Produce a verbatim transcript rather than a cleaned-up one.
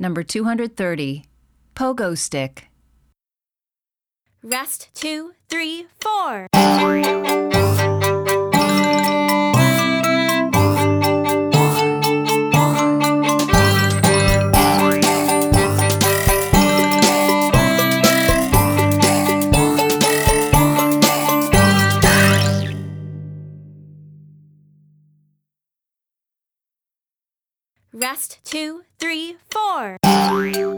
Number two hundred thirty. Pogo stick. Rest, two, three, four. Rest, two, three, four.